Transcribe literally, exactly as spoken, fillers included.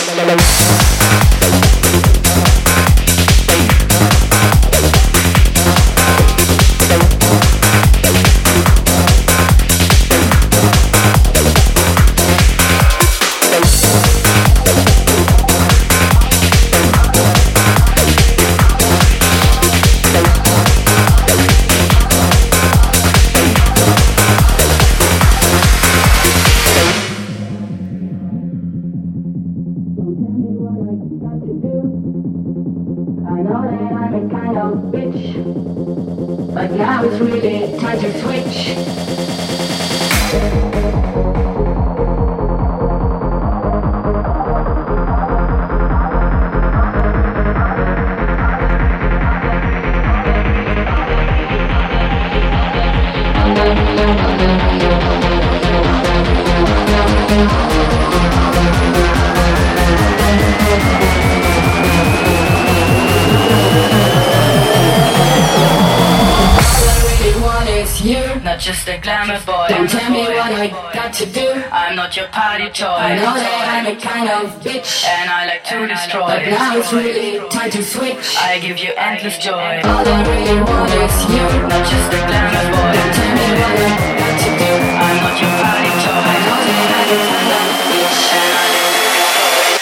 Just a glamour boy. Don't tell me what I got to do. I'm not your party toy. I know that I'm a kind of bitch, and I like to destroy. But now it's really time to switch. I give you endless joy. All I really want is you. Not just a glamour boy. Don't tell me what I got to do. I'm not your party toy. I know that I'm a kind of bitch, and I like to destroy.